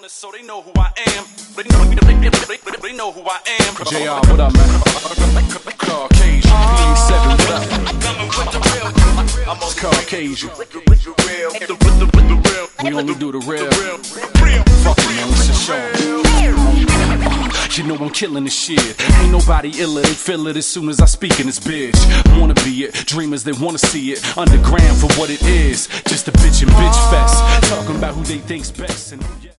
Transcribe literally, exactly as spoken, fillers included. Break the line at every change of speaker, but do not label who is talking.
honest, so they know who I am. They know, they, they, they, they know who I am.
J R, what up, man? Caucasian. P A seven, what up? It's Caucasian. We only do the real. Fuck it, man, let's just show 'em. You know I'm killing this shit. Ain't nobody iller, they feel it as soon as I speak in this bitch. Wanna be it, dreamers they wanna see it. Underground for what it is, just a bitch and bitch fest. Talking about who they think's best and who